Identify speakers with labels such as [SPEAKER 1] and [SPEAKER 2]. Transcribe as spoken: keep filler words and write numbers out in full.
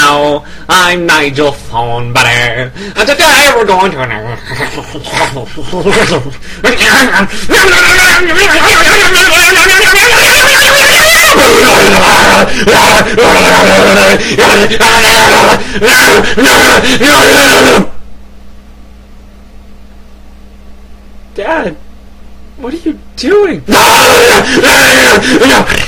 [SPEAKER 1] Hello, I'm Nigel Thornberry, and today we're going to... Dad, what are you doing?